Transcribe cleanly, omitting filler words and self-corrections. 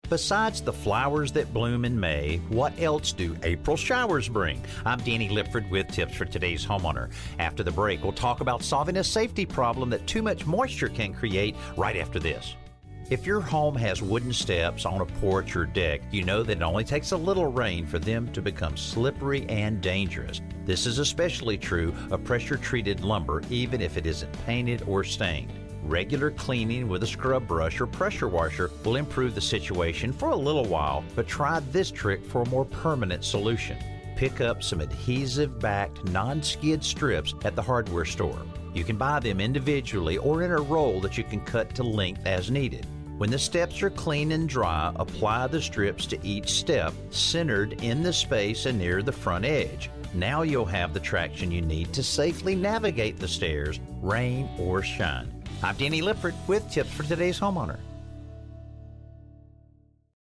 Besides the flowers that bloom in May, what else do April showers bring? I'm Danny Lipford with tips for today's homeowner. After the break, we'll talk about solving a safety problem that too much moisture can create right after this. If your home has wooden steps on a porch or deck, you know that it only takes a little rain for them to become slippery and dangerous. This is especially true of pressure-treated lumber, even if it isn't painted or stained. Regular cleaning with a scrub brush or pressure washer will improve the situation for a little while, but try this trick for a more permanent solution. Pick up some adhesive-backed non-skid strips at the hardware store. You can buy them individually or in a roll that you can cut to length as needed. When the steps are clean and dry, apply the strips to each step, centered in the space and near the front edge. Now you'll have the traction you need to safely navigate the stairs, rain or shine. I'm Danny Lipford with tips for today's homeowner.